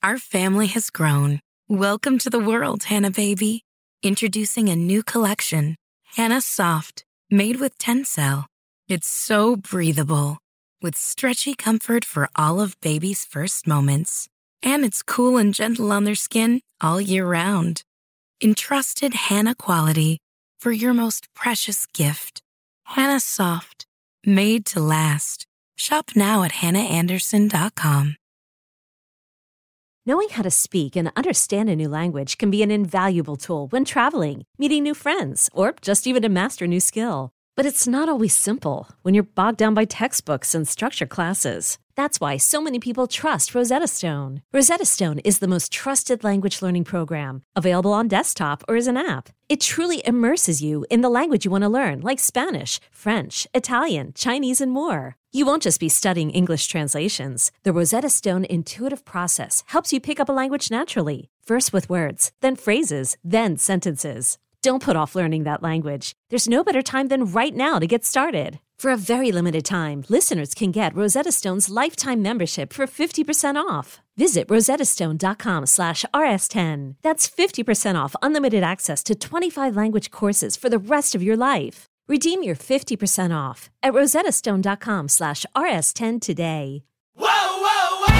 Our family has grown. Welcome to the world, Hannah baby. Introducing a new collection, Hannah Soft, made with Tencel. It's so breathable, with stretchy comfort for all of baby's first moments. And it's cool and gentle on their skin all year round. Entrusted Hannah quality for your most precious gift. Hannah Soft, made to last. Shop now at hannahanderson.com. Knowing how to speak and understand a new language can be an invaluable tool when traveling, meeting new friends, or just even to master a new skill. But it's not always simple when you're bogged down by textbooks and structured classes. That's why so many people trust Rosetta Stone. Rosetta Stone is the most trusted language learning program, available on desktop or as an app. It truly immerses you in the language you want to learn, like Spanish, French, Italian, Chinese, and more. You won't just be studying English translations. The Rosetta Stone intuitive process helps you pick up a language naturally, first with words, then phrases, then sentences. Don't put off learning that language. There's no better time than right now to get started. For a very limited time, listeners can get Rosetta Stone's lifetime membership for 50% off. Visit rosettastone.com/rs10. That's 50% off unlimited access to 25 language courses for the rest of your life. Redeem your 50% off at rosettastone.com/rs10 today. Whoa, whoa, whoa!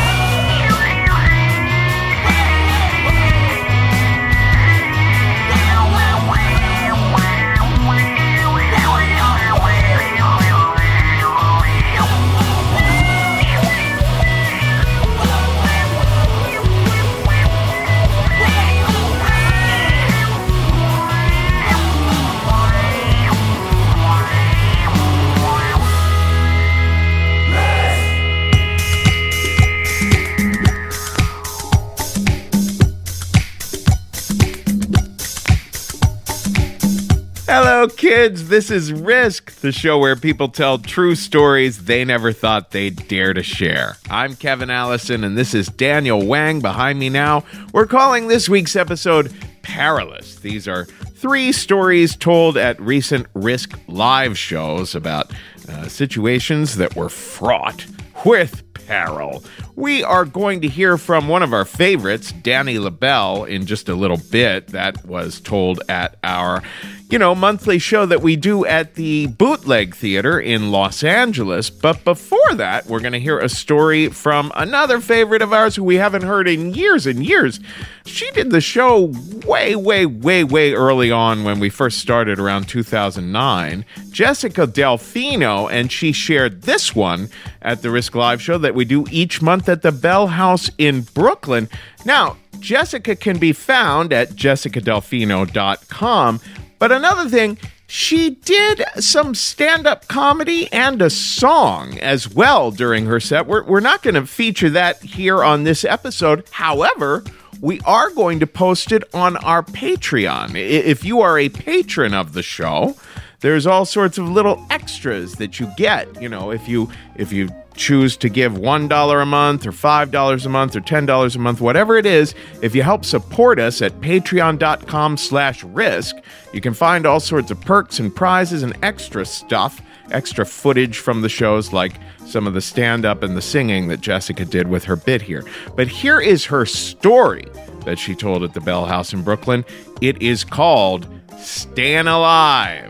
Hello, kids. This is Risk, the show where people tell true stories they never thought they'd dare to share. I'm Kevin Allison, and this is Daniel Wang behind me now. We're calling this week's episode Perilous. These are 3 stories told at recent Risk live shows about situations that were fraught with peril. We are going to hear from one of our favorites, Danny LaBelle, in just a little bit. That was told at our monthly show that we do at the Bootleg Theater in Los Angeles. But before that, we're going to hear a story from another favorite of ours who we haven't heard in years and years. She did the show way early on when we first started around 2009. Jessica Delfino, and she shared this one at the Risk Live show that we do each month at the Bell House in Brooklyn. Now, Jessica can be found at jessicadelfino.com. But another thing, she did some stand-up comedy and a song as well during her set. We're not going to feature that here on this episode. However, we are going to post it on our Patreon. If you are a patron of the show, there's all sorts of little extras that you get. If you choose to give $1 a month or $5 a month or $10 a month, whatever it is, if you help support us at patreon.com/risk, you can find all sorts of perks and prizes and extra stuff, extra footage from the shows, like some of the stand-up and the singing that Jessica did with her bit here. But here is her story that she told at the Bell House in Brooklyn. It is called Stayin' Alive.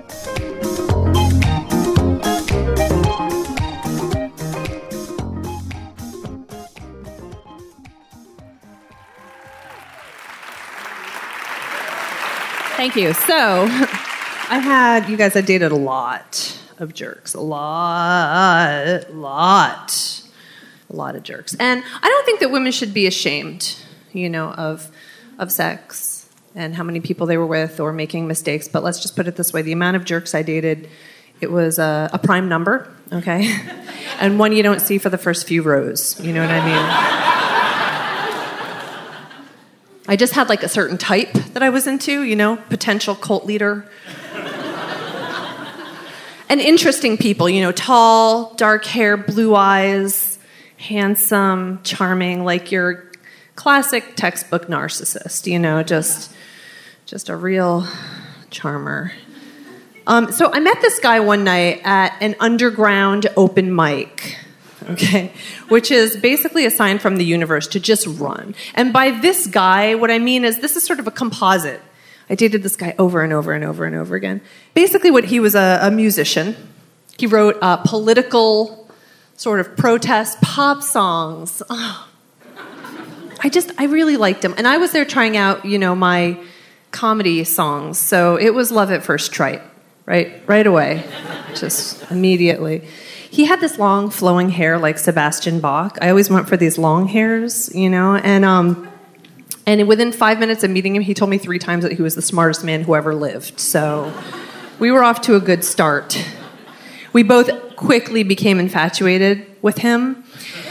Thank you. So, you guys had dated a lot of jerks. A lot of jerks. And I don't think that women should be ashamed, of sex and how many people they were with or making mistakes. But let's just put it this way. The amount of jerks I dated, it was a prime number, okay? And one you don't see for the first few rows. You know what I mean? I just had a certain type that I was into, potential cult leader. And interesting people, tall, dark hair, blue eyes, handsome, charming, like your classic textbook narcissist, just a real charmer. So I met this guy one night at an underground open mic. okay, which is basically a sign from the universe to just run. And by this guy, what I mean is this is sort of a composite. I dated this guy over and over and over and over again. Basically, what he was a musician. He wrote political sort of protest pop songs. Oh. I really liked him. And I was there trying out, my comedy songs. So it was love at first sight, right away, just immediately. He had this long flowing hair like Sebastian Bach. I always went for these long hairs, and within 5 minutes of meeting him, he told me 3 times that he was the smartest man who ever lived. So we were off to a good start. We both quickly became infatuated with him.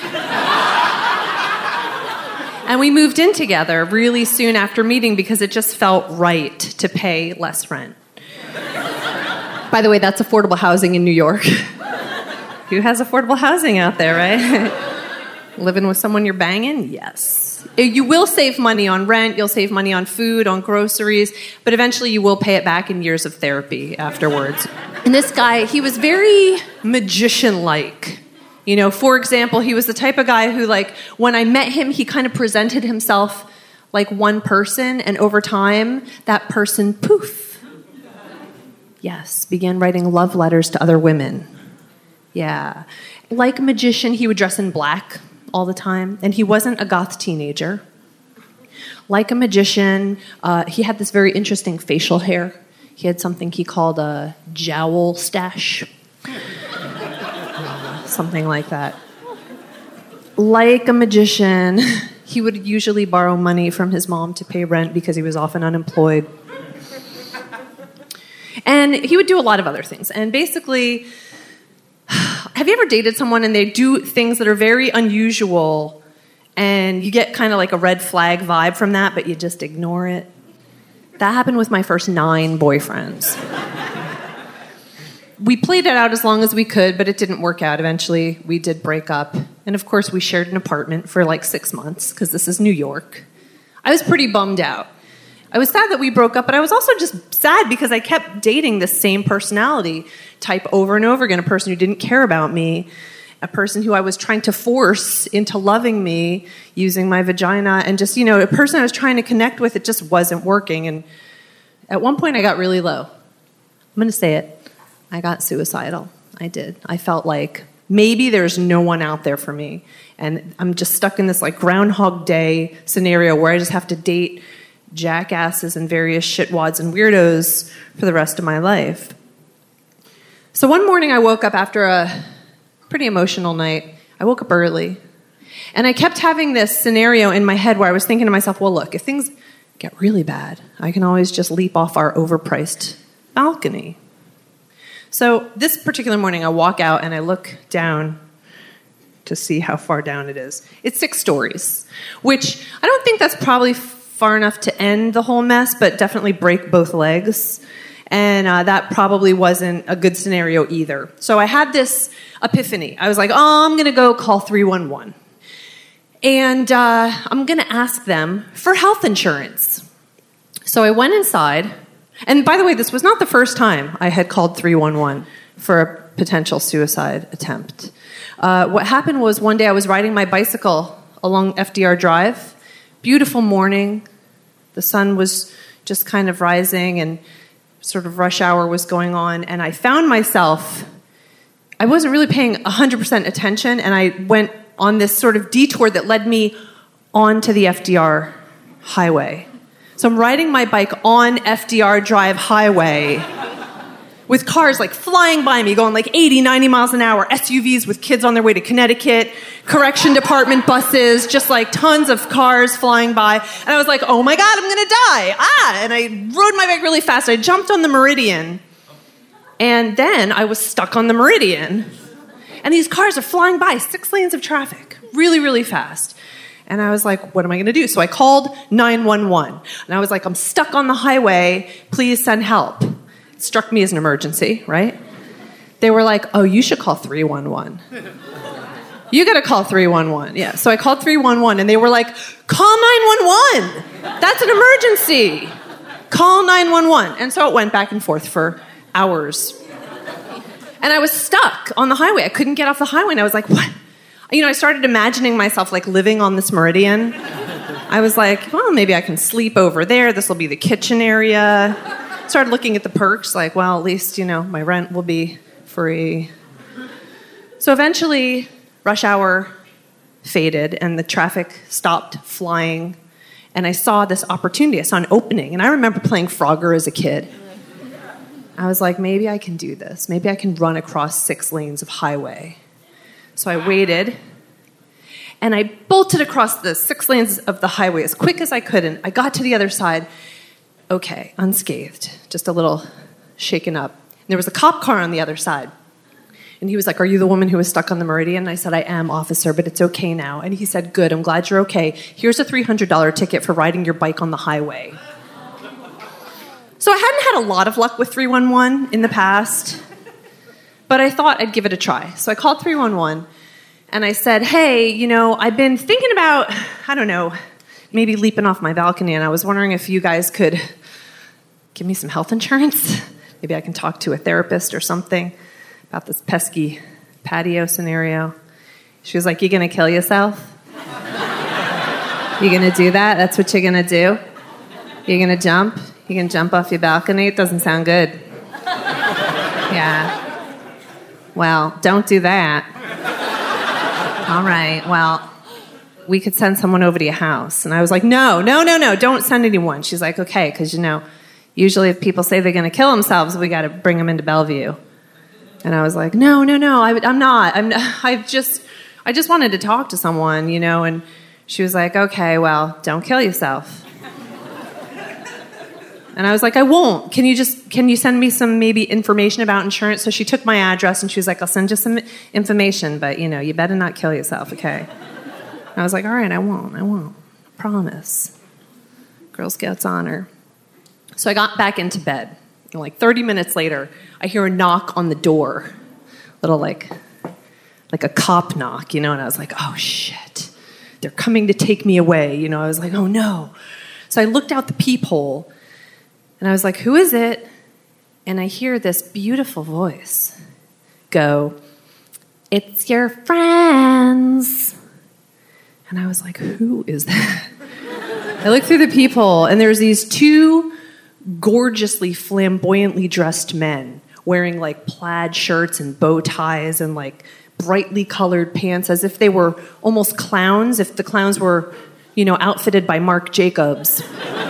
And we moved in together really soon after meeting because it just felt right to pay less rent. By the way, that's affordable housing in New York. Who has affordable housing out there, right? Living with someone you're banging? Yes. You will save money on rent, you'll save money on food, on groceries, but eventually you will pay it back in years of therapy afterwards. And this guy, he was very magician-like. For example, he was the type of guy who, when I met him, he kind of presented himself like one person, and over time, that person, poof, yes, began writing love letters to other women. Yeah. Like a magician, he would dress in black all the time, and he wasn't a goth teenager. Like a magician, he had this very interesting facial hair. He had something he called a jowl stash. Something like that. Like a magician, he would usually borrow money from his mom to pay rent because he was often unemployed. And he would do a lot of other things. And basically, have you ever dated someone and they do things that are very unusual and you get kind of like a red flag vibe from that, but you just ignore it? That happened with my first 9 boyfriends. We played it out as long as we could, but it didn't work out. Eventually, we did break up. And of course, we shared an apartment for 6 months, because this is New York. I was pretty bummed out. I was sad that we broke up, but I was also just sad because I kept dating the same personality type over and over again, a person who didn't care about me, a person who I was trying to force into loving me using my vagina, and just, a person I was trying to connect with. It just wasn't working. And at one point, I got really low. I'm going to say it. I got suicidal. I did. I felt like maybe there's no one out there for me. And I'm just stuck in this Groundhog Day scenario where I just have to date jackasses and various shitwads and weirdos for the rest of my life. So one morning I woke up after a pretty emotional night. I woke up early. And I kept having this scenario in my head where I was thinking to myself, well, look, if things get really bad, I can always just leap off our overpriced balcony. So this particular morning, I walk out and I look down to see how far down it is. It's 6 stories, which I don't think that's probably far enough to end the whole mess, but definitely break both legs. And that probably wasn't a good scenario either. So I had this epiphany. I was like, I'm going to go call 311. And I'm going to ask them for health insurance. So I went inside. And by the way, this was not the first time I had called 311 for a potential suicide attempt. What happened was one day I was riding my bicycle along FDR Drive. Beautiful morning. The sun was just kind of rising and sort of rush hour was going on. And I found myself, I wasn't really paying 100% attention, and I went on this sort of detour that led me onto the FDR highway. So I'm riding my bike on FDR Drive highway with cars flying by me, going 80, 90 miles an hour, SUVs with kids on their way to Connecticut, correction department buses, just tons of cars flying by. And I was like, oh my God, I'm going to die. And I rode my bike really fast. I jumped on the Meridian. And then I was stuck on the Meridian. And these cars are flying by, 6 lanes of traffic, really, really fast. And I was like, what am I going to do? So I called 911. And I was like, I'm stuck on the highway. Please send help. It struck me as an emergency, right? They were like, oh, you should call 311. You got to call 311. Yeah. So I called 311, and they were like, call 911. That's an emergency. Call 911. And so it went back and forth for hours. And I was stuck on the highway. I couldn't get off the highway. And I was like, what? I started imagining myself like living on this meridian. I was like, well, maybe I can sleep over there. This will be the kitchen area. Started looking at the perks, like, well, at least, my rent will be free. So eventually, rush hour faded and the traffic stopped flying. And I saw this opportunity. I saw an opening. And I remember playing Frogger as a kid. I was like, maybe I can do this. Maybe I can run across 6 lanes of highway. So I waited, and I bolted across the 6 lanes of the highway as quick as I could, and I got to the other side, okay, unscathed, just a little shaken up. And there was a cop car on the other side. And he was like, are you the woman who was stuck on the meridian? And I said, I am, officer, but it's okay now. And he said, good, I'm glad you're okay. Here's a $300 ticket for riding your bike on the highway. So I hadn't had a lot of luck with 311 in the past, but I thought I'd give it a try. So I called 311, and I said, hey, I've been thinking about, maybe leaping off my balcony, and I was wondering if you guys could give me some health insurance. Maybe I can talk to a therapist or something about this pesky patio scenario. She was like, you going to kill yourself? You going to do that? That's what you're going to do? You're going to jump? You can jump off your balcony? It doesn't sound good. Yeah. Well, don't do that. All right, well, we could send someone over to your house. And I was like, no, don't send anyone. She's like, okay, because, usually if people say they're going to kill themselves, we got to bring them into Bellevue. And I was like, no, I'm not. I just wanted to talk to someone, And she was like, okay, well, don't kill yourself. And I was like, I won't. Can you send me some maybe information about insurance? So she took my address and she was like, I'll send you some information, but you better not kill yourself, okay? And I was like, all right, I won't. Promise. Girl Scouts honor. So I got back into bed. And like 30 minutes later, I hear a knock on the door. Little like a cop knock, and I was like, oh shit. They're coming to take me away. I was like, oh no. So I looked out the peephole. And I was like, who is it? And I hear this beautiful voice go, it's your friends. And I was like, who is that? I looked through the peephole, and there's these 2 gorgeously, flamboyantly dressed men wearing like plaid shirts and bow ties and like brightly colored pants as if they were almost clowns, if the clowns were, outfitted by Marc Jacobs.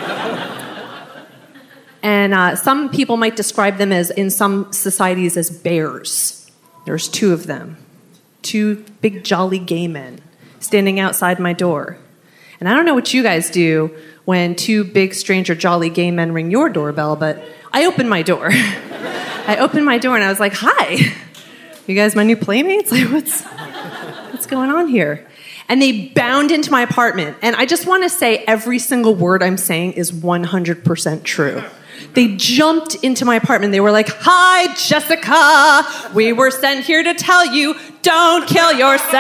And some people might describe them as, in some societies, as bears. There's 2 of them. 2 big, jolly gay men standing outside my door. And I don't know what you guys do when 2 big, stranger, jolly gay men ring your doorbell, but I opened my door. I opened my door and I was like, hi, you guys my new playmates? Like, what's going on here? And they bound into my apartment. And I just want to say every single word I'm saying is 100% true. They jumped into my apartment. They were like, hi, Jessica. We were sent here to tell you, don't kill yourself.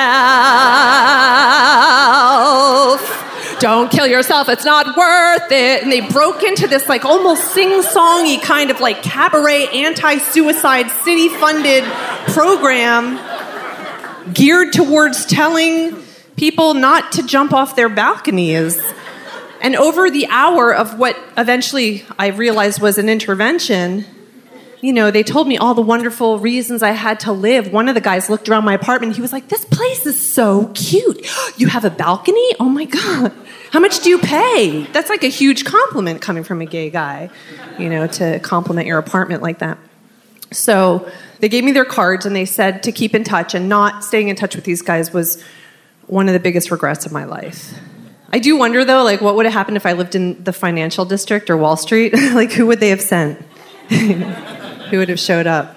Don't kill yourself. It's not worth it. And they broke into this like almost sing-songy kind of like cabaret anti-suicide city-funded program geared towards telling people not to jump off their balconies. And over the hour of what eventually I realized was an intervention, they told me all the wonderful reasons I had to live. One of the guys looked around my apartment. He was like, this place is so cute. You have a balcony? Oh, my God. How much do you pay? That's like a huge compliment coming from a gay guy, to compliment your apartment like that. So they gave me their cards, and they said to keep in touch, and not staying in touch with these guys was one of the biggest regrets of my life. I do wonder, though, like, what would have happened if I lived in the financial district or Wall Street? Like, who would they have sent? Who would have showed up?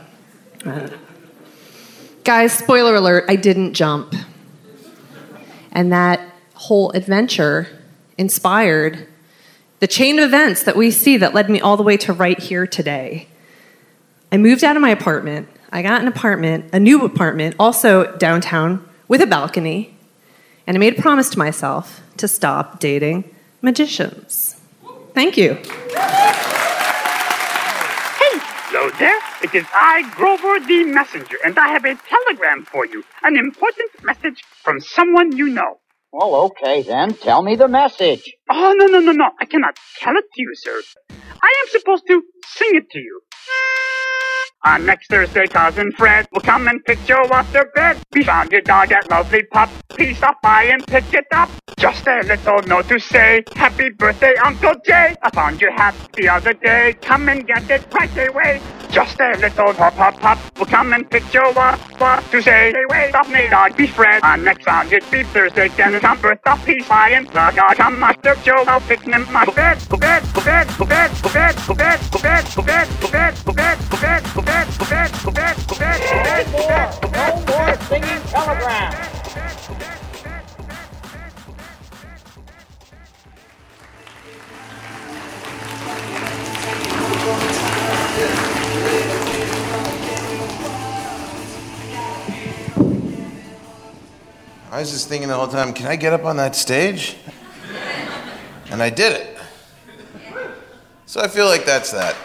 Guys, spoiler alert, I didn't jump. And that whole adventure inspired the chain of events that we see that led me all the way to right here today. I moved out of my apartment. I got an apartment, a new apartment, also downtown, with a balcony. And I made a promise to myself to stop dating magicians. Thank you. Hello there. It is I, Grover the Messenger, and I have a telegram for you. An important message from someone you know. Well, okay then. Tell me the message. Oh, no. I cannot tell it to you, sir. I am supposed to sing it to you. On next Thursday, Cousin Fred will come and pick you off the bed. We found your dog at Lovely Pup. Please stop by and pick it up. Just a little note to say, happy birthday, Uncle Jay. I found your hat the other day. Come and get it right away. Just a little pop will come and pick you up to say, hey, wait, stop me, dog, be Fred. On next found it be Thursday, then come birth of peace, by and dog, come master Joe, I'll fix him my bed. No more singing telegrams. I was just thinking the whole time, can I get up on that stage? And I did it. So I feel like that's that.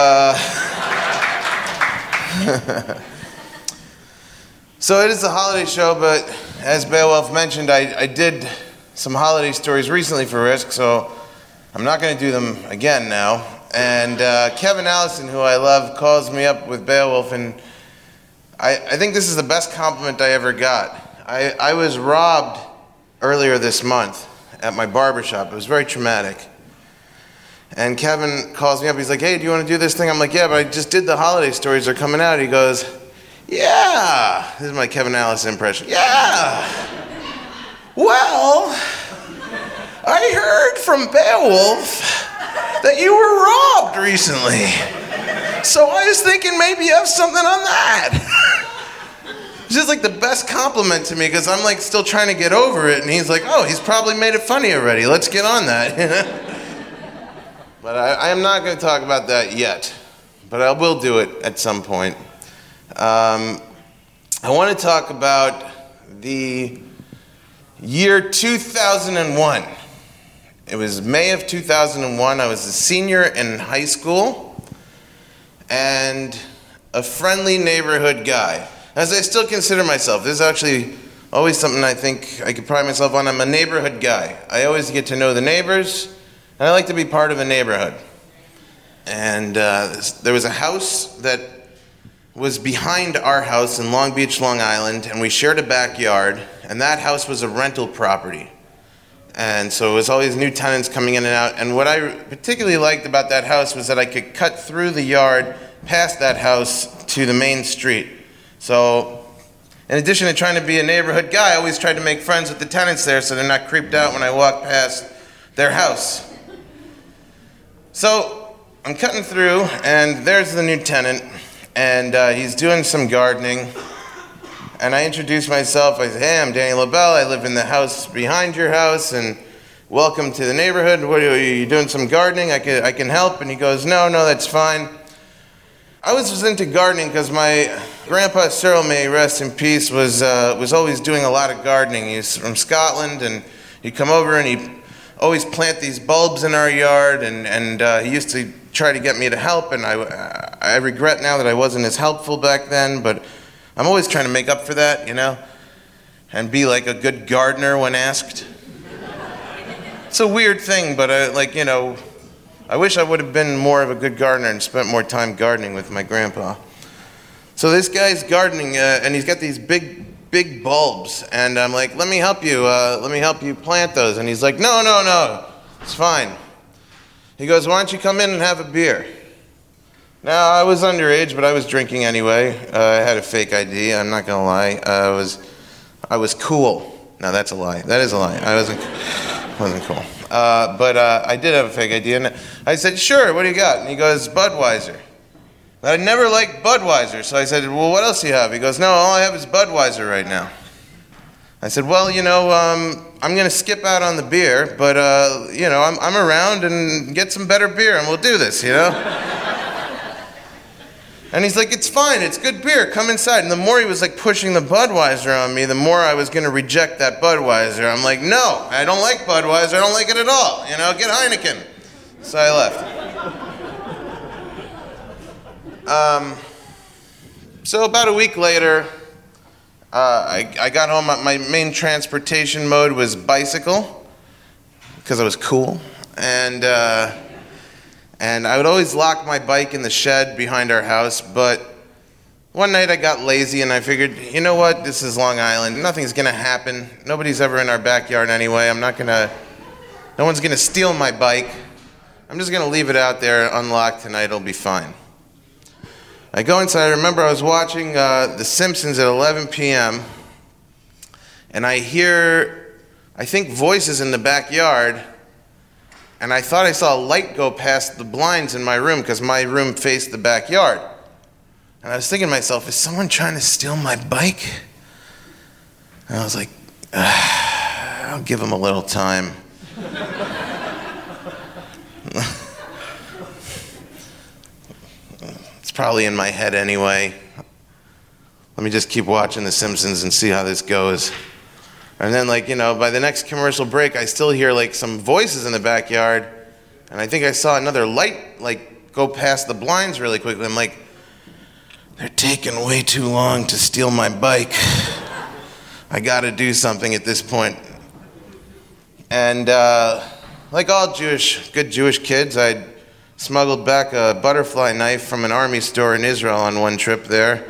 So it is the holiday show, but as Beowulf mentioned, I did some holiday stories recently for Risk, so I'm not going to do them again now. And Kevin Allison, who I love, calls me up with Beowulf, and I think this is the best compliment I ever got. I was robbed earlier this month at my barbershop. It was very traumatic. And Kevin calls me up. He's like, hey, do you want to do this thing? I'm like, yeah, but I just did the holiday stories. They're coming out. He goes, yeah. This is my Kevin Allison impression. Yeah. Well, I heard from Beowulf that you were robbed recently. So I was thinking maybe you have something on that. It's just like the best compliment to me because I'm like still trying to get over it. And he's like, oh, he's probably made it funny already. Let's get on that. But I am not going to talk about that yet. But I will do it at some point. I want to talk about the year 2001. It was May of 2001. I was a senior in high school and a friendly neighborhood guy. As I still consider myself, this is actually always something I think I could pride myself on. I'm a neighborhood guy. I always get to know the neighbors, and I like to be part of a neighborhood. And there was a house that was behind our house in Long Beach, Long Island, and we shared a backyard, and that house was a rental property. And so it was always new tenants coming in and out. And what I particularly liked about that house was that I could cut through the yard past that house to the main street. So in addition to trying to be a neighborhood guy, I always tried to make friends with the tenants there so they're not creeped out when I walk past their house. So I'm cutting through, and there's the new tenant, and he's doing some gardening. And I introduce myself. I say, hey, I'm Danny LaBelle. I live in the house behind your house, and welcome to the neighborhood. What are you doing some gardening? I can help. And he goes, no, that's fine. I was just into gardening because my grandpa Cyril, may he rest in peace, was always doing a lot of gardening. He's from Scotland, and he'd come over and he'd always plant these bulbs in our yard, and he used to try to get me to help, and I regret now that I wasn't as helpful back then, but I'm always trying to make up for that, and be like a good gardener when asked. It's a weird thing, but I wish I would have been more of a good gardener and spent more time gardening with my grandpa. So this guy's gardening, and he's got these big bulbs, and I'm like, let me help you plant those. And he's like, no, it's fine. He goes, why don't you come in and have a beer? Now, I was underage, but I was drinking anyway. I had a fake ID, I'm not gonna lie. I was cool. No, that's a lie. That is a lie. I wasn't cool. But I did have a fake ID, and I said, sure, what do you got? And he goes, Budweiser. I never liked Budweiser, so I said, well, what else do you have? He goes, no, all I have is Budweiser right now. I said, well, I'm going to skip out on the beer, but, I'm around and get some better beer, and we'll do this, And he's like, it's fine, it's good beer, come inside. And the more he was pushing the Budweiser on me, the more I was going to reject that Budweiser. I'm like, no, I don't like Budweiser, I don't like it at all. Get Heineken. So I left. So about a week later, I got home. My main transportation mode was bicycle, because I was cool. And I would always lock my bike in the shed behind our house, but one night I got lazy and I figured, you know what, this is Long Island, nothing's gonna happen. Nobody's ever in our backyard anyway. No one's gonna steal my bike. I'm just gonna leave it out there unlocked tonight, it'll be fine. I go inside, I remember I was watching The Simpsons at 11 p.m. and I hear, I think, voices in the backyard, and I thought I saw a light go past the blinds in my room because my room faced the backyard. And I was thinking to myself, is someone trying to steal my bike? And I was like, I'll give him a little time. It's probably in my head anyway. Let me just keep watching The Simpsons and see how this goes. And then, by the next commercial break, I still hear, some voices in the backyard. And I think I saw another light, go past the blinds really quickly. I'm like, they're taking way too long to steal my bike. I gotta do something at this point. And like all good Jewish kids, I smuggled back a butterfly knife from an army store in Israel on one trip there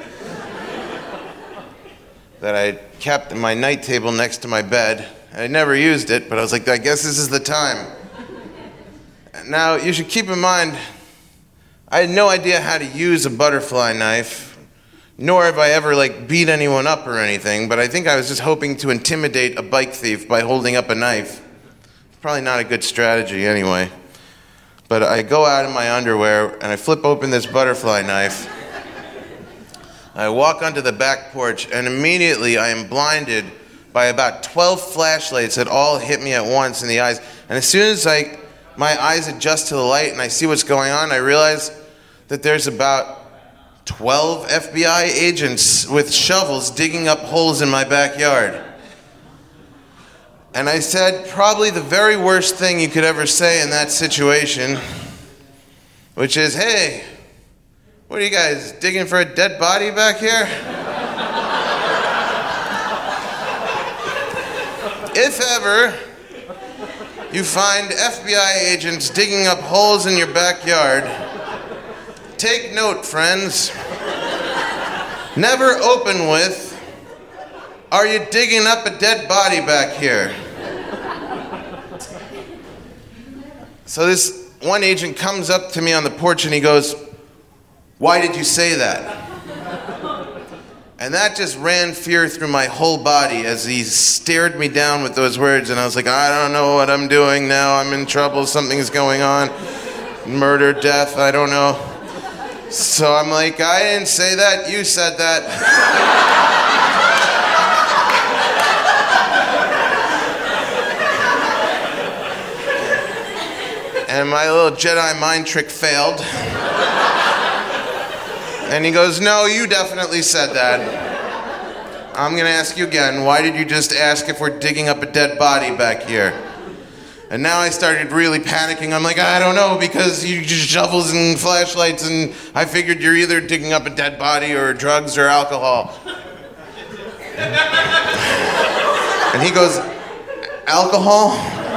that I kept in my night table next to my bed. I never used it, but I was like, I guess this is the time. Now, you should keep in mind, I had no idea how to use a butterfly knife, nor have I ever beat anyone up or anything, but I think I was just hoping to intimidate a bike thief by holding up a knife. Probably not a good strategy anyway. But I go out in my underwear and I flip open this butterfly knife. I walk onto the back porch and immediately I am blinded by about 12 flashlights that all hit me at once in the eyes. And as soon as my eyes adjust to the light and I see what's going on, I realize that there's about 12 FBI agents with shovels digging up holes in my backyard. And I said probably the very worst thing you could ever say in that situation, which is, hey, what are you guys, digging for a dead body back here? If ever you find FBI agents digging up holes in your backyard, take note, friends. Never open with, are you digging up a dead body back here? So this one agent comes up to me on the porch and he goes, why did you say that? And that just ran fear through my whole body as he stared me down with those words. And I was like, I don't know what I'm doing now. I'm in trouble. Something's going on. Murder, death, I don't know. So I'm like, I didn't say that. You said that. And my little Jedi mind trick failed. And he goes, no, you definitely said that. I'm going to ask you again, why did you just ask if we're digging up a dead body back here? And now I started really panicking. I'm like, I don't know, because you just shovels and flashlights, and I figured you're either digging up a dead body or drugs or alcohol. And he goes, alcohol?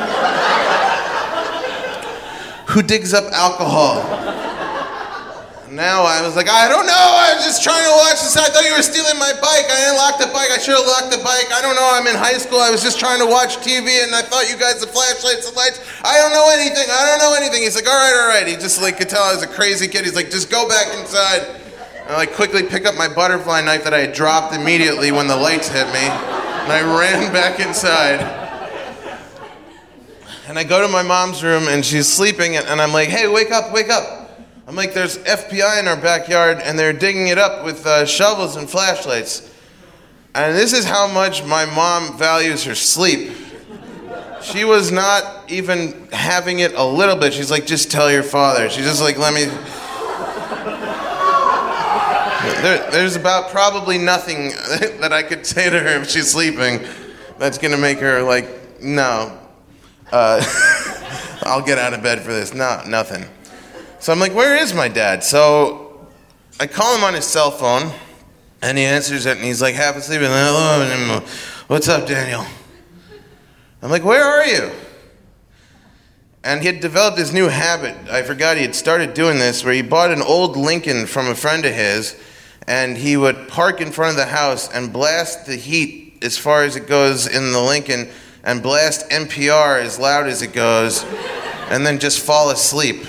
Who digs up alcohol? Now I was like, I don't know, I was just trying to watch this. I thought you were stealing my bike. I didn't lock the bike. I should have locked the bike. I don't know, I'm in high school. I was just trying to watch TV and I thought you guys had flashlights and lights. I don't know anything. He's like, all right. He just could tell I was a crazy kid. He's like, just go back inside. And I quickly pick up my butterfly knife that I had dropped immediately when the lights hit me. And I ran back inside. And I go to my mom's room and she's sleeping and I'm like, hey, wake up. I'm like, there's FBI in our backyard and they're digging it up with shovels and flashlights. And this is how much my mom values her sleep. She was not even having it a little bit. She's like, just tell your father. She's just like, let me... There's about probably nothing that I could say to her if she's sleeping that's gonna make her like, no. I'll get out of bed for this. No, nothing. So I'm like, where is my dad? So I call him on his cell phone, And he answers it, and he's like half asleep, and hello, what's up, Daniel? I'm like, where are you? And he had developed this new habit. I forgot he had started doing this, where he bought an old Lincoln from a friend of his, and he would park in front of the house and blast the heat as far as it goes in the Lincoln, and blast NPR as loud as it goes, and then just fall asleep.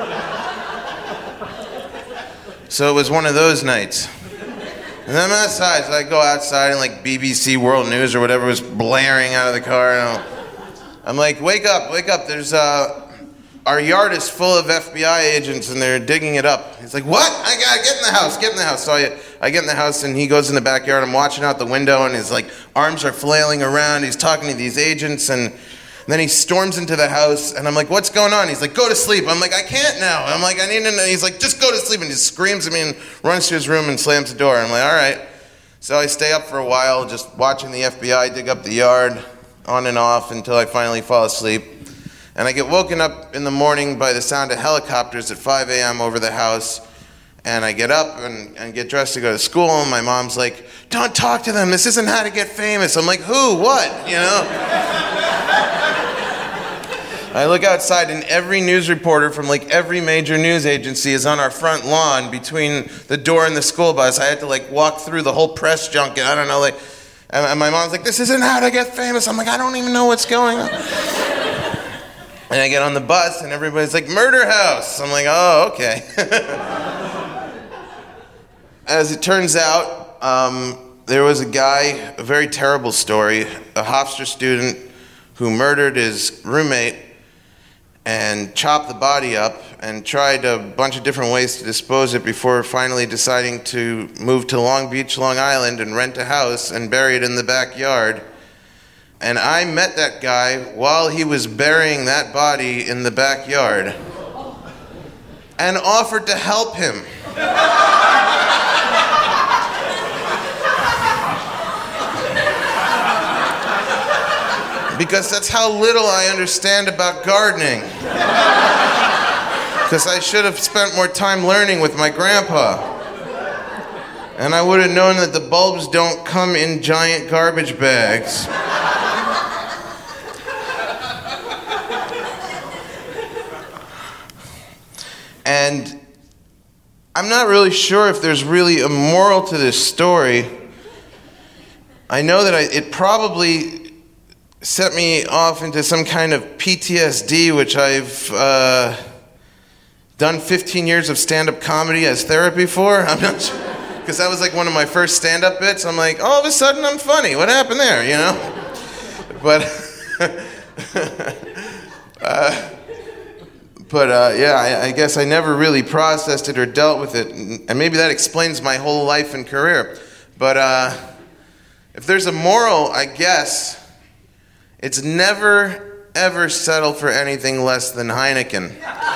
So it was one of those nights. And then I'm outside, so I go outside and like BBC World News or whatever was blaring out of the car, and I'm like, wake up, there's, our yard is full of FBI agents and they're digging it up. He's like, what? I gotta get in the house. So I get in the house and he goes in the backyard. I'm watching out the window and his like arms are flailing around. He's talking to these agents and then he storms into the house and I'm like, what's going on? He's like, go to sleep. I'm like, I can't now. I'm like, I need to know. He's like, just go to sleep, and he screams at me and runs to his room and slams the door. I'm like, all right. So I stay up for a while just watching the FBI dig up the yard on and off until I finally fall asleep. And I get woken up in the morning by the sound of helicopters at 5 a.m. over the house. And I get up and get dressed to go to school. And my mom's like, don't talk to them. This isn't how to get famous. I'm like, who? What? You know? I look outside and every news reporter from like every major news agency is on our front lawn between the door and the school bus. I had to like walk through the whole press junket. I don't know, like, and my mom's like, this isn't how to get famous. I'm like, I don't even know what's going on. And I get on the bus and everybody's like, Murder House. I'm like, oh, okay. As it turns out, there was a guy, a very terrible story, a Hofstra student who murdered his roommate and chopped the body up and tried a bunch of different ways to dispose it before finally deciding to move to Long Beach, Long Island and rent a house and bury it in the backyard. And I met that guy while he was burying that body in the backyard and offered to help him. Because that's how little I understand about gardening. Because I should have spent more time learning with my grandpa. And I would have known that the bulbs don't come in giant garbage bags. And I'm not really sure if there's really a moral to this story. I know that it probably set me off into some kind of PTSD, which I've done 15 years of stand-up comedy as therapy for. I'm not sure, because that was like one of my first stand-up bits. I'm like, all of a sudden I'm funny. What happened there, you know? But, yeah, I guess I never really processed it or dealt with it, and maybe that explains my whole life and career. But if there's a moral, I guess it's never, ever settle for anything less than Heineken.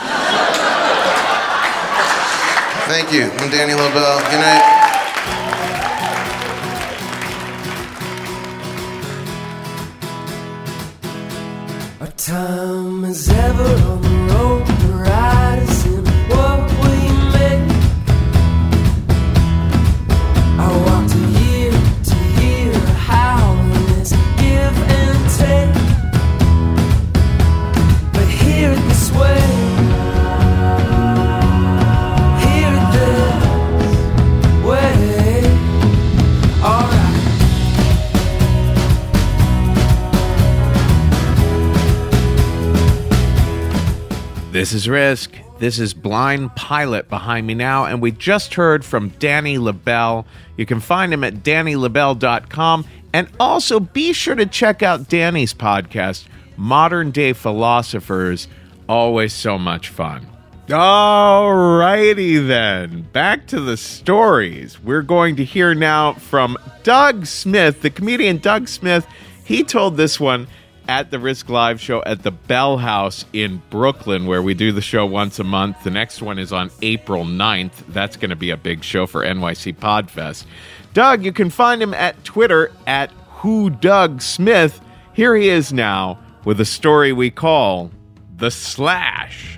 Thank you. I'm Danny Lobel. Good night. Our time is ever on the road to ride us in what we make. I walked to hear how this give and take. But hear it this way, hear it this way. Alright. This is Risk. This is Blind Pilot behind me now, and we just heard from Danny Lobel. You can find him at DannyLobel.com, and also be sure to check out Danny's podcast, Modern Day Philosophers. Always so much fun. Alrighty then, back to the stories. We're going to hear now from Doug Smith, the comedian Doug Smith. He told this one at the Risk Live show at the Bell House in Brooklyn, where we do the show once a month. The next one is on April 9th. That's going to be a big show for NYC Podfest. Doug, you can find him at Twitter at WhoDougSmith. Here he is now with a story we call The Slash.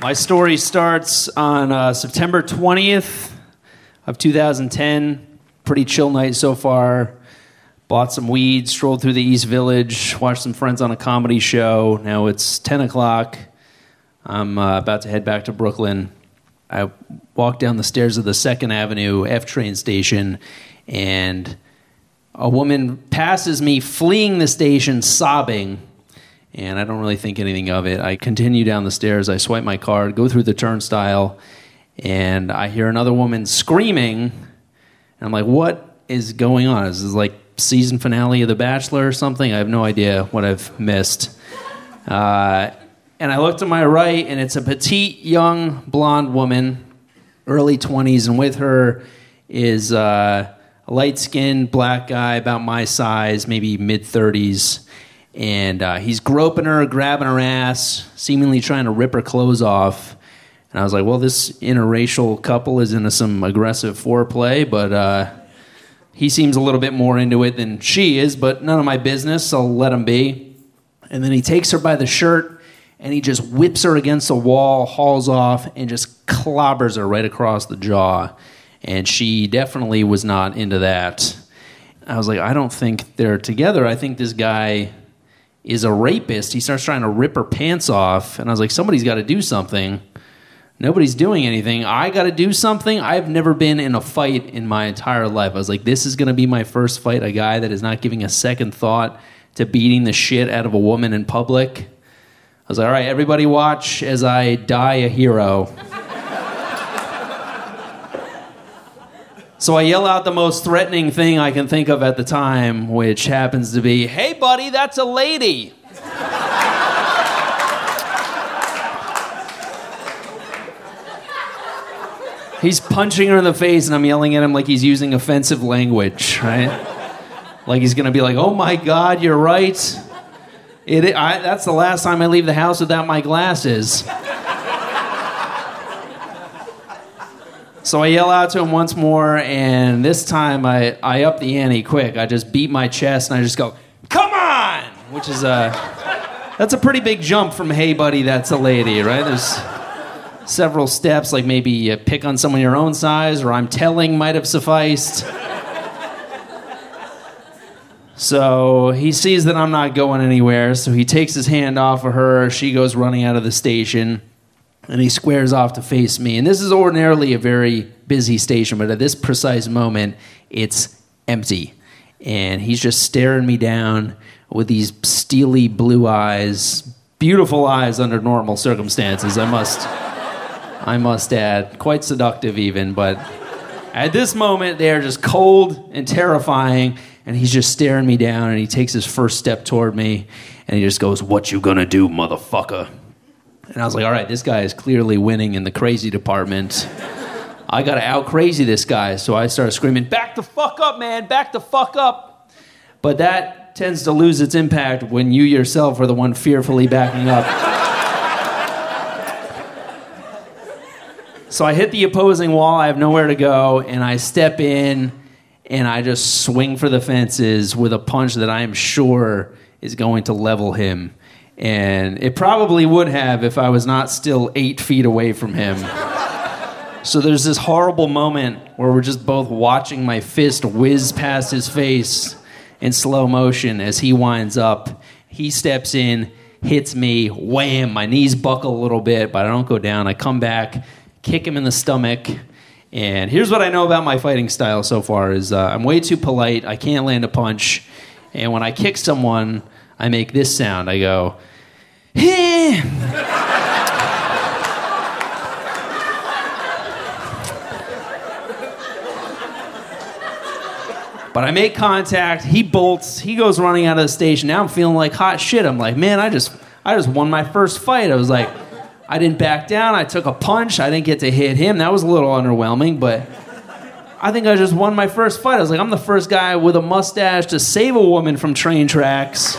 My story starts on September 20th of 2010. Pretty chill night so far. Bought some weed, strolled through the East Village, watched some friends on a comedy show. Now it's 10 o'clock. I'm about to head back to Brooklyn. I walk down the stairs of the 2nd Avenue F train station, and a woman passes me fleeing the station sobbing, and I don't really think anything of it. I continue down the stairs. I swipe my card, go through the turnstile, and I hear another woman screaming, and I'm like, what is going on? Is this like season finale of The Bachelor or something? I have no idea what I've missed. And I look to my right, and it's a petite, young, blonde woman, early 20s, and with her is a light-skinned black guy about my size, maybe mid-30s, and he's groping her, grabbing her ass, seemingly trying to rip her clothes off. And I was like, well, this interracial couple is into some aggressive foreplay, but he seems a little bit more into it than she is, but none of my business. I'll let him be. And then he takes her by the shirt, and he just whips her against the wall, hauls off, and just clobbers her right across the jaw. And she definitely was not into that. I was like, I don't think they're together. I think this guy is a rapist. He starts trying to rip her pants off, and I was like, somebody's got to do something. Nobody's doing anything. I got to do something. I've never been in a fight in my entire life. I was like, this is going to be my first fight, a guy that is not giving a second thought to beating the shit out of a woman in public. I was like, all right, everybody watch as I die a hero. So I yell out the most threatening thing I can think of at the time, which happens to be, hey, buddy, that's a lady. He's punching her in the face, and I'm yelling at him like he's using offensive language, right? Like he's going to be like, oh, my God, you're right. That's the last time I leave the house without my glasses. So I yell out to him once more, and this time I up the ante quick. I just beat my chest, and I just go, come on! Which is that's a pretty big jump from, hey, buddy, that's a lady, right? There's several steps, like maybe you pick on someone your own size, or I'm telling might have sufficed. So he sees that I'm not going anywhere, so he takes his hand off of her. She goes running out of the station, and he squares off to face me. And this is ordinarily a very busy station, but at this precise moment, it's empty. And he's just staring me down with these steely blue eyes, beautiful eyes under normal circumstances, I must add. Quite seductive even, but at this moment, they are just cold and terrifying. And he's just staring me down, and he takes his first step toward me, and he just goes, what you gonna do, motherfucker? And I was like, all right, this guy is clearly winning in the crazy department. I gotta out-crazy this guy. So I started screaming, back the fuck up, man, back the fuck up. But that tends to lose its impact when you yourself are the one fearfully backing up. So I hit the opposing wall, I have nowhere to go, and I step in, and I just swing for the fences with a punch that I am sure is going to level him. And it probably would have if I was not still 8 feet away from him. So there's this horrible moment where we're just both watching my fist whiz past his face in slow motion as he winds up. He steps in, hits me, wham, my knees buckle a little bit, but I don't go down. I come back, kick him in the stomach. And here's what I know about my fighting style so far is I'm way too polite. I can't land a punch. And when I kick someone, I make this sound. I go, hey. But I make contact. He bolts. He goes running out of the station. Now I'm feeling like hot shit. I'm like, man, I just won my first fight. I was like, I didn't back down. I took a punch. I didn't get to hit him. That was a little underwhelming, but I think I just won my first fight. I was like, I'm the first guy with a mustache to save a woman from train tracks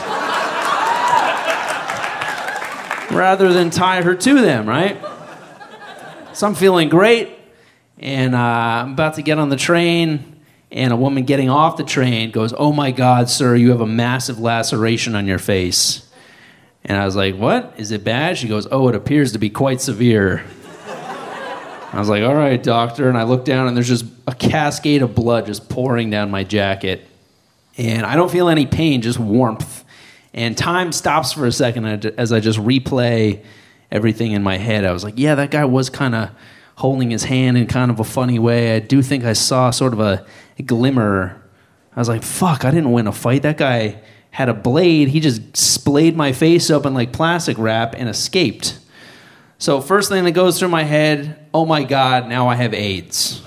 rather than tie her to them, right? So I'm feeling great, and I'm about to get on the train, and a woman getting off the train goes, oh my God, sir, you have a massive laceration on your face. And I was like, what? Is it bad? She goes, oh, it appears to be quite severe. I was like, all right, doctor. And I look down, and there's just a cascade of blood just pouring down my jacket. And I don't feel any pain, just warmth. And time stops for a second as I just replay everything in my head. I was like, yeah, that guy was kind of holding his hand in kind of a funny way. I do think I saw sort of a glimmer. I was like, fuck, I didn't win a fight. That guy had a blade. He just splayed my face open like plastic wrap and escaped. So first thing that goes through my head, oh my God, now I have AIDS.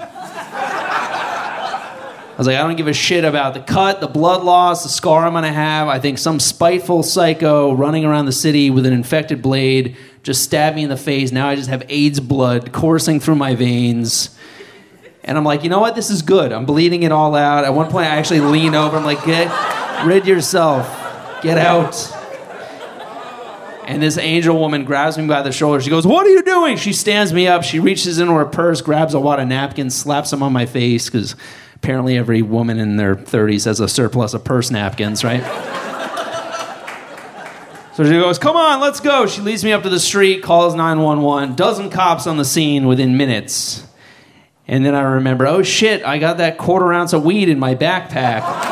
I was like, I don't give a shit about the cut, the blood loss, the scar I'm going to have. I think some spiteful psycho running around the city with an infected blade just stabbed me in the face. Now I just have AIDS blood coursing through my veins. And I'm like, you know what? This is good. I'm bleeding it all out. At one point, I actually lean over. I'm like, get rid yourself. Get out. And this angel woman grabs me by the shoulder. She goes, what are you doing? She stands me up. She reaches into her purse, grabs a wad of napkins, slaps them on my face, because apparently every woman in their 30s has a surplus of purse napkins, right? So she goes, come on, let's go. She leads me up to the street, calls 911. Dozen cops on the scene within minutes. And then I remember, oh shit, I got that 1/4 ounce of weed in my backpack.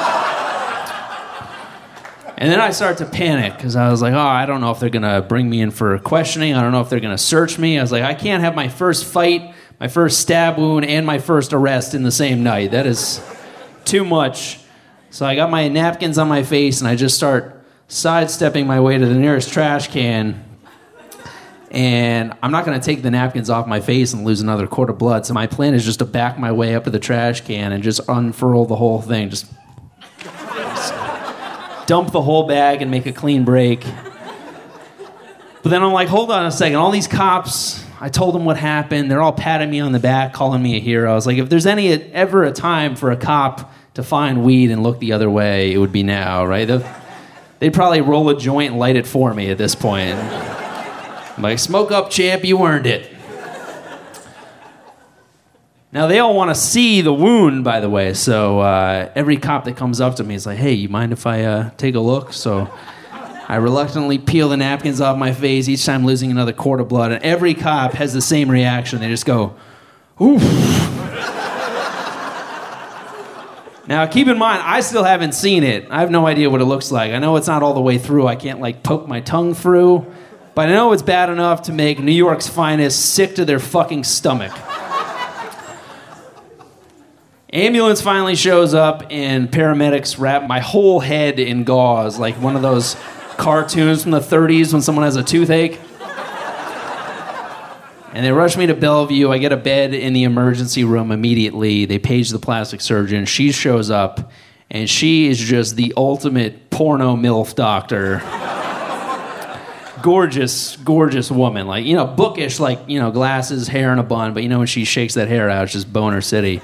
And then I start to panic because I was like, oh, I don't know if they're going to bring me in for questioning. I don't know if they're going to search me. I was like, I can't have my first fight, my first stab wound, and my first arrest in the same night. That is too much. So I got my napkins on my face, and I just start sidestepping my way to the nearest trash can. And I'm not going to take the napkins off my face and lose another quart of blood. So my plan is just to back my way up to the trash can and just unfurl the whole thing. Just dump the whole bag and make a clean break. But then I'm like, hold on a second. All these cops, I told them what happened. They're all patting me on the back, calling me a hero. I was like, if there's ever a time for a cop to find weed and look the other way, it would be now, right? They'd probably roll a joint and light it for me at this point. I'm like, smoke up, champ, you earned it. Now, they all want to see the wound, by the way, so every cop that comes up to me is like, hey, you mind if I take a look? So I reluctantly peel the napkins off my face, each time losing another quart of blood, and every cop has the same reaction. They just go, oof. Now, keep in mind, I still haven't seen it. I have no idea what it looks like. I know it's not all the way through. I can't, poke my tongue through. But I know it's bad enough to make New York's finest sick to their fucking stomach. Ambulance finally shows up, and paramedics wrap my whole head in gauze, like one of those cartoons from the 30s when someone has a toothache. And they rush me to Bellevue. I get a bed in the emergency room immediately. They page the plastic surgeon. She shows up, and she is just the ultimate porno MILF doctor. Gorgeous, gorgeous woman. Bookish, glasses, hair, and a bun. But when she shakes that hair out, it's just boner city.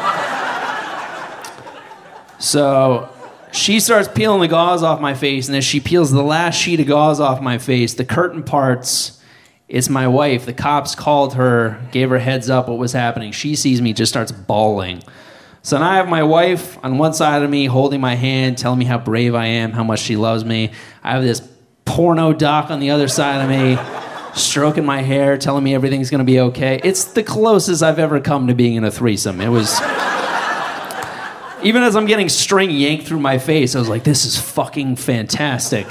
So she starts peeling the gauze off my face, and as she peels the last sheet of gauze off my face, the curtain parts. It's my wife. The cops called her, gave her heads up what was happening. She sees me, just starts bawling. So now I have my wife on one side of me, holding my hand, telling me how brave I am, how much she loves me. I have this porno doc on the other side of me, stroking my hair, telling me everything's going to be okay. It's the closest I've ever come to being in a threesome. It was... Even as I'm getting string yanked through my face, I was like, this is fucking fantastic.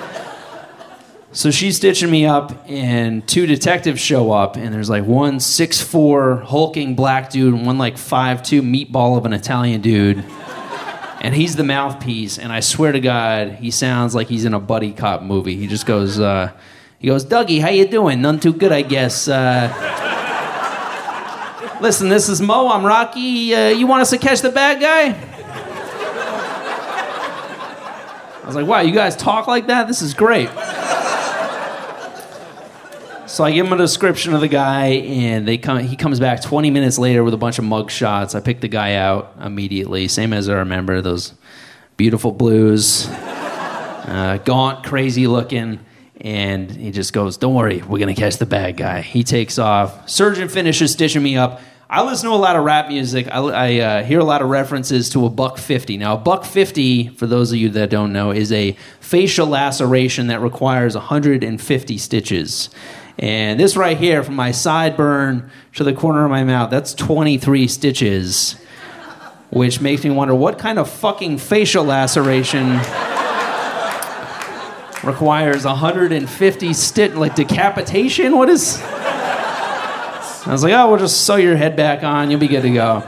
So she's stitching me up, and 2 detectives show up, and there's one 6'4" hulking black dude and one 5'2" meatball of an Italian dude. And he's the mouthpiece, and I swear to God, he sounds like he's in a buddy cop movie. He just goes, Dougie, how you doing? None too good, I guess. Listen, this is Mo, I'm Rocky. You want us to catch the bad guy? I was like, wow, you guys talk like that? This is great. So I give him a description of the guy, and he comes back 20 minutes later with a bunch of mug shots. I pick the guy out immediately, same as I remember, those beautiful blues, gaunt, crazy looking. And he just goes, don't worry, we're going to catch the bad guy. He takes off. Surgeon finishes stitching me up. I listen to a lot of rap music. I hear a lot of references to a $150. Now, a $150, for those of you that don't know, is a facial laceration that requires 150 stitches. And this right here, from my sideburn to the corner of my mouth, that's 23 stitches, which makes me wonder what kind of fucking facial laceration requires 150 stitch, like decapitation? What is... I was like, oh, we'll just sew your head back on. You'll be good to go.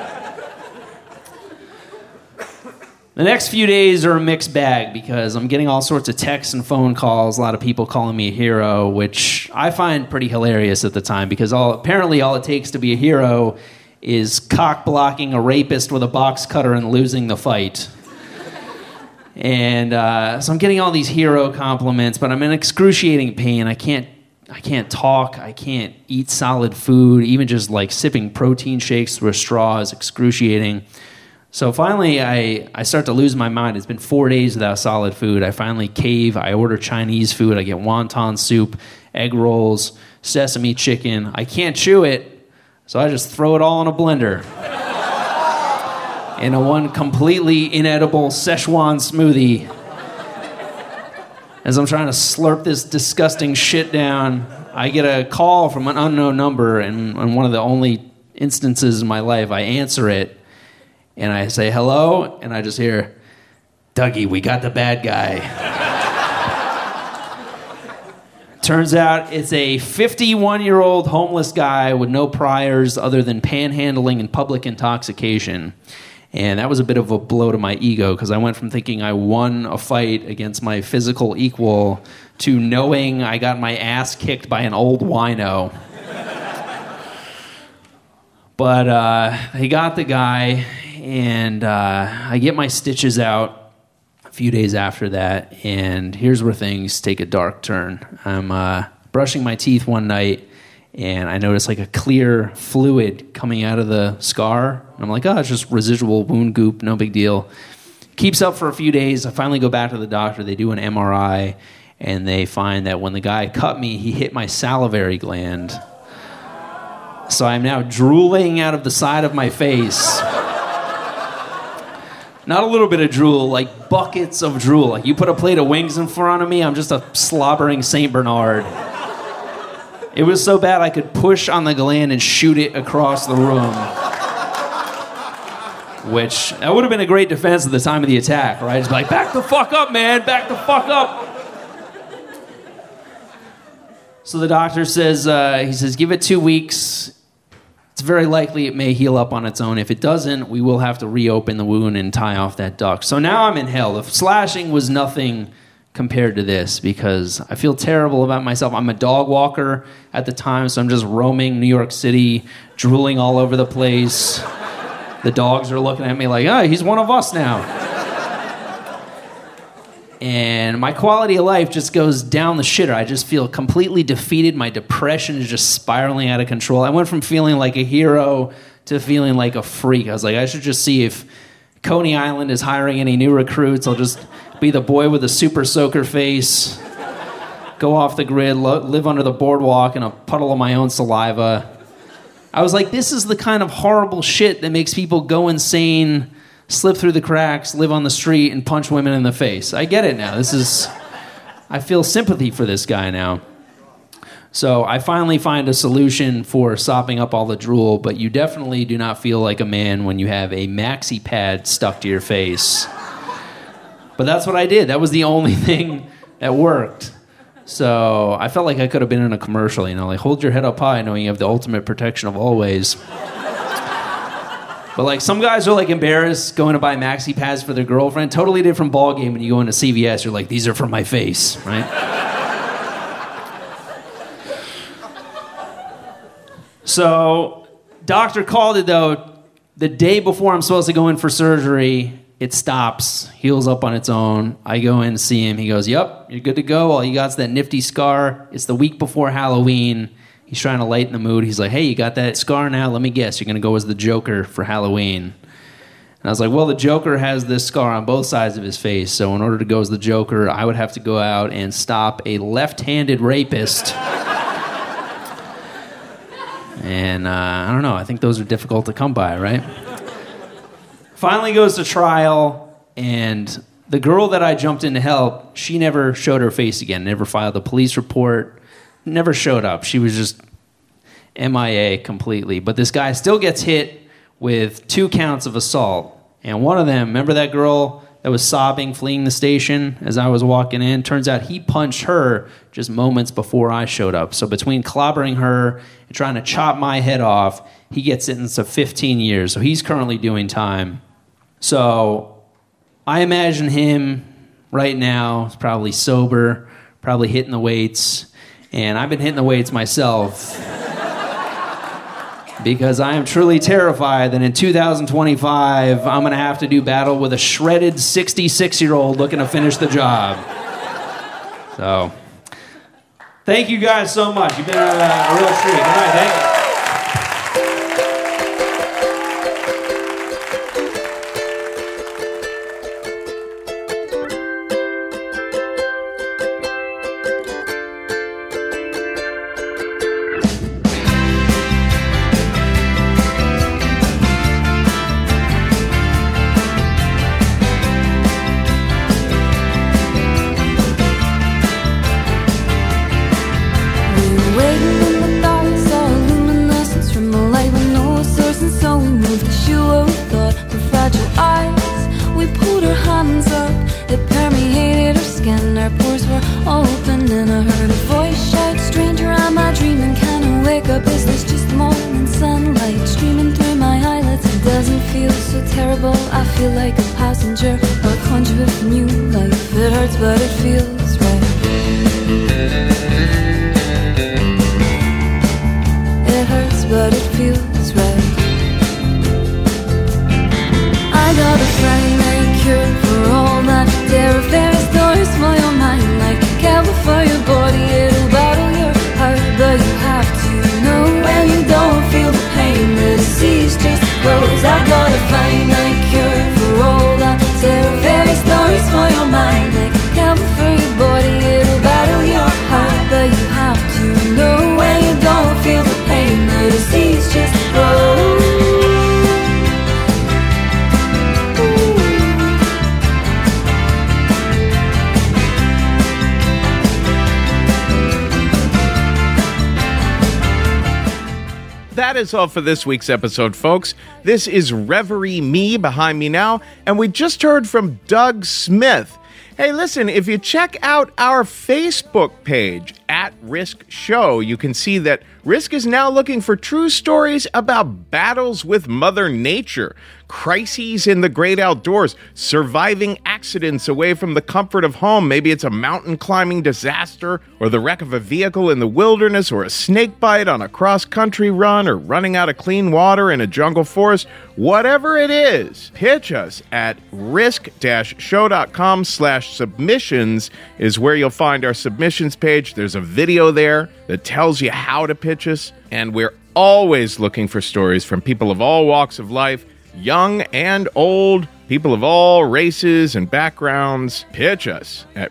The next few days are a mixed bag because I'm getting all sorts of texts and phone calls, a lot of people calling me a hero, which I find pretty hilarious at the time because apparently all it takes to be a hero is cock-blocking a rapist with a box cutter and losing the fight. And so I'm getting all these hero compliments, but I'm in excruciating pain. I can't talk. I can't eat solid food. Even just like sipping protein shakes through a straw is excruciating. So finally, I start to lose my mind. It's been 4 days without solid food. I finally cave. I order Chinese food. I get wonton soup, egg rolls, sesame chicken. I can't chew it, so I just throw it all in a blender. In a one completely inedible Szechuan smoothie. As I'm trying to slurp this disgusting shit down, I get a call from an unknown number, and on one of the only instances in my life, I answer it, and I say, hello, and I just hear, Dougie, we got the bad guy. Turns out it's a 51-year-old homeless guy with no priors other than panhandling and public intoxication. And that was a bit of a blow to my ego because I went from thinking I won a fight against my physical equal to knowing I got my ass kicked by an old wino. But they got the guy, and I get my stitches out a few days after that, and here's where things take a dark turn. I'm brushing my teeth one night, and I notice like a clear fluid coming out of the scar. And I'm like, oh, it's just residual wound goop, no big deal. Keeps up for a few days. I finally go back to the doctor. They do an MRI, and they find that when the guy cut me, he hit my salivary gland. So I'm now drooling out of the side of my face. Not a little bit of drool, like buckets of drool. Like you put a plate of wings in front of me, I'm just a slobbering St. Bernard. It was so bad I could push on the gland and shoot it across the room. Which, that would have been a great defense at the time of the attack, right? It's like, back the fuck up, man, back the fuck up. So the doctor says, he says, give it 2 weeks. It's very likely it may heal up on its own. If it doesn't, we will have to reopen the wound and tie off that duct. So now I'm in hell. The slashing was nothing compared to this because I feel terrible about myself. I'm a dog walker at the time, so I'm just roaming New York City, drooling all over the place. The dogs are looking at me like, oh, he's one of us now. And my quality of life just goes down the shitter. I just feel completely defeated. My depression is just spiraling out of control. I went from feeling like a hero to feeling like a freak. I was like, I should just see if Coney Island is hiring any new recruits. I'll just be the boy with the super soaker face, go off the grid, live under the boardwalk in a puddle of my own saliva. I was like, this is the kind of horrible shit that makes people go insane, slip through the cracks, live on the street, and punch women in the face. I get it now. I feel sympathy for this guy now. So I finally find a solution for sopping up all the drool, but you definitely do not feel like a man when you have a maxi pad stuck to your face. But that's what I did. That was the only thing that worked. So I felt like I could have been in a commercial, like hold your head up high knowing you have the ultimate protection of always. But like some guys are like embarrassed going to buy maxi pads for their girlfriend. Totally different ballgame when you go into CVS. You're like, these are for my face, right? So doctor called it though. The day before I'm supposed to go in for surgery, it stops, heals up on its own. I go in to see him. He goes, yep, you're good to go. All you got's that nifty scar. It's the week before Halloween. He's trying to lighten the mood. He's like, hey, you got that scar now? Let me guess. You're going to go as the Joker for Halloween. And I was like, well, the Joker has this scar on both sides of his face. So in order to go as the Joker, I would have to go out and stop a left-handed rapist And I don't know, I think those are difficult to come by, right? Finally goes to trial, and the girl that I jumped in to help, she never showed her face again, never filed a police report, never showed up. She was just MIA completely. But this guy still gets hit with 2 counts of assault. And one of them, remember that girl that was sobbing, fleeing the station as I was walking in? Turns out he punched her just moments before I showed up. So between clobbering her and trying to chop my head off, he gets sentenced to 15 years. So he's currently doing time. So I imagine him right now, he's probably sober, probably hitting the weights. And I've been hitting the weights myself because I am truly terrified that in 2025, I'm going to have to do battle with a shredded 66-year-old looking to finish the job. So, thank you guys so much. You've been a real treat. All right, thank you. That is all for this week's episode, folks. This is Reverie Me behind me now, and we just heard from Doug Smith. Hey, listen, if you check out our Facebook page, at Risk Show, you can see that Risk is now looking for true stories about battles with Mother Nature, crises in the great outdoors, surviving accidents away from the comfort of home. Maybe it's a mountain climbing disaster, or the wreck of a vehicle in the wilderness, or a snake bite on a cross-country run, or running out of clean water in a jungle forest. Whatever it is, pitch us at risk-show.com/submissions is where you'll find our submissions page. There's a video there that tells you how to pitch us, and we're always looking for stories from people of all walks of life, young and old, people of all races and backgrounds. Pitch us at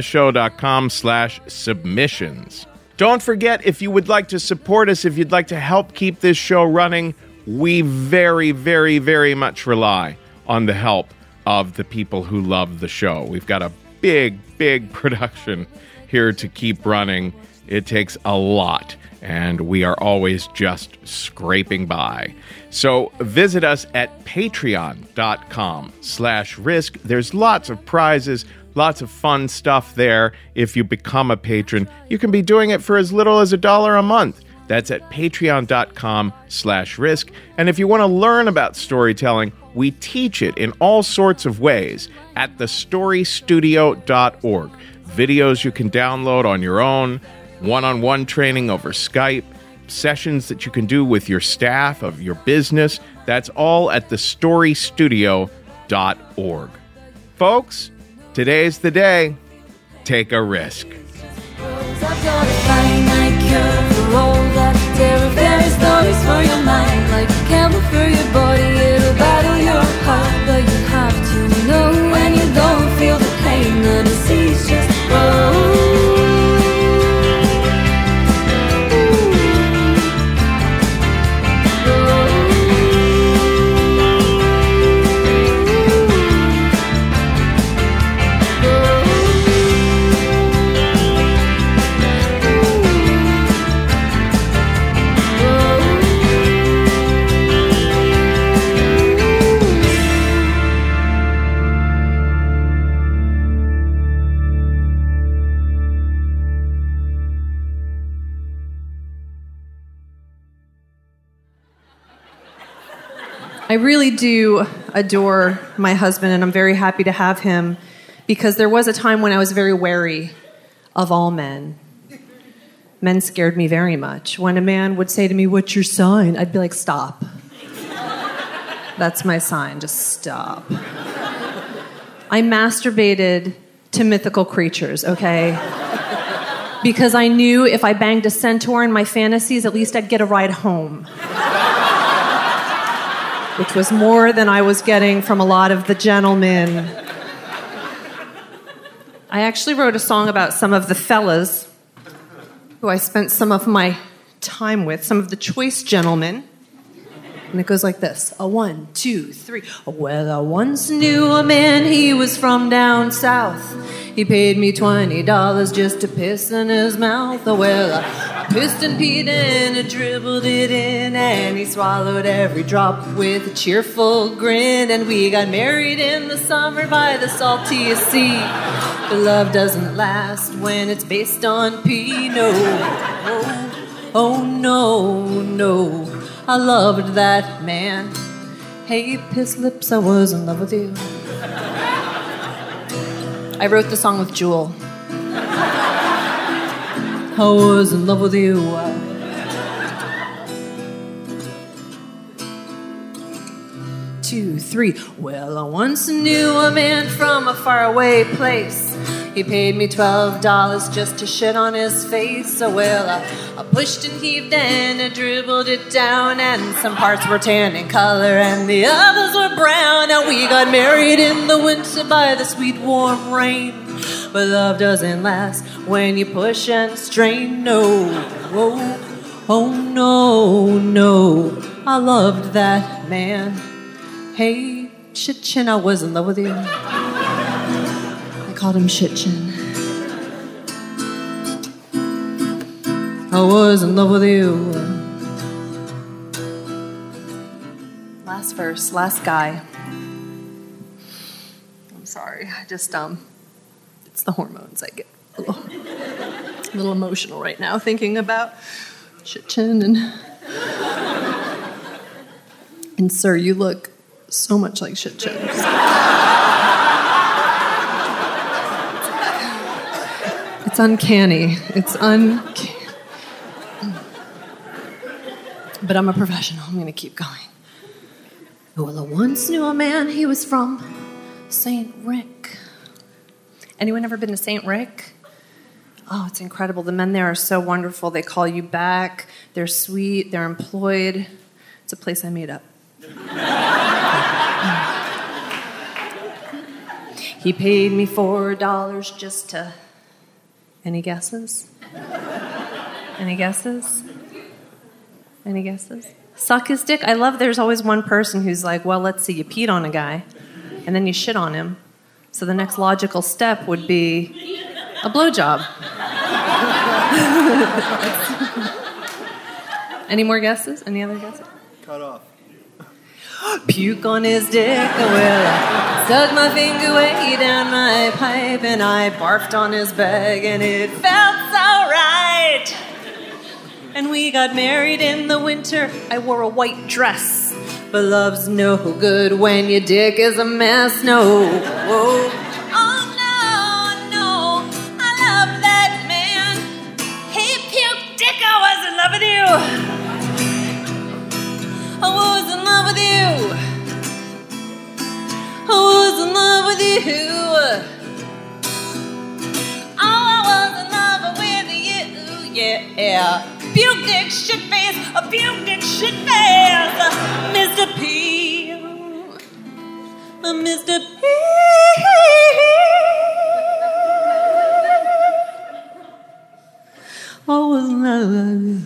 risk-show.com/submissions. Don't forget, if you would like to support us, if you'd like to help keep this show running, we very, very, very much rely on the help of the people who love the show. We've got a big, big production here to keep running. It takes a lot, and we are always just scraping by. So visit us at patreon.com/risk. There's lots of prizes, lots of fun stuff there. If you become a patron, you can be doing it for as little as $1 a month. That's at patreon.com/risk. And if you want to learn about storytelling, we teach it in all sorts of ways at thestorystudio.org. Videos you can download on your own, one-on-one training over Skype, sessions that you can do with your staff of your business. That's all at thestorystudio.org. Folks, today's the day. Take a risk. Stories for your mind, like a candle for your body. It'll battle your heart, but you have to know when you don't feel the pain, the disease just grows. I really do adore my husband, and I'm very happy to have him, because there was a time when I was very wary of all men. Men scared me very much. When a man would say to me, "What's your sign?" I'd be like, "Stop. That's my sign. Just stop." I masturbated to mythical creatures, okay? Because I knew if I banged a centaur in my fantasies, at least I'd get a ride home. Which was more than I was getting from a lot of the gentlemen. I actually wrote a song about some of the fellas who I spent some of my time with, some of the choice gentlemen. And it goes like this. 1, 2, 3. Well, I once knew a man, he was from down south. He paid me $20 just to piss in his mouth. Well, I pissed and peed and I dribbled it in, and he swallowed every drop with a cheerful grin. And we got married in the summer by the salty sea. But love doesn't last when it's based on pee. No, oh no, no. I loved that man. Hey, piss lips, I was in love with you. I wrote the song with Jewel. I was in love with you. 2, 3. Well, I once knew a man from a faraway place. He paid me $12 just to shit on his face. So well, I pushed and heaved and I dribbled it down, and some parts were tan in color and the others were brown. And we got married in the winter by the sweet warm rain. But love doesn't last when you push and strain. No, oh no, no. I loved that man. Hey, shit chin, I was in love with you. I called him shit chin. I was in love with you. Last verse, last guy. I'm sorry, I just, it's the hormones. I get a little emotional right now thinking about shit chin and sir, you look so much like shit chin. It's uncanny. It's uncanny. But I'm a professional. I'm going to keep going. Well, I once knew a man. He was from St. Rick. Anyone ever been to St. Rick? Oh, it's incredible. The men there are so wonderful. They call you back. They're sweet. They're employed. It's a place I made up. He paid me $4 just to... Any guesses? Any guesses? Any guesses? Suck his dick. I love there's always one person who's like, well, let's see, you peed on a guy, and then you shit on him. So the next logical step would be a blowjob. Any more guesses? Any other guesses? Cut off. Puke on his dick, well, I stuck my finger way down my pipe and I barfed on his bag and it felt so right. And we got married in the winter. I wore a white dress, but love's no good when your dick is a mess. No, oh no, I love that man. Hey, puke dick, I was in love with you. I was in love with you. I was in love with you. Oh, I was in love with you, yeah. Puke dick, shit face, a puke dick, shit face. Mr. P. Mr. P. I was in love with you.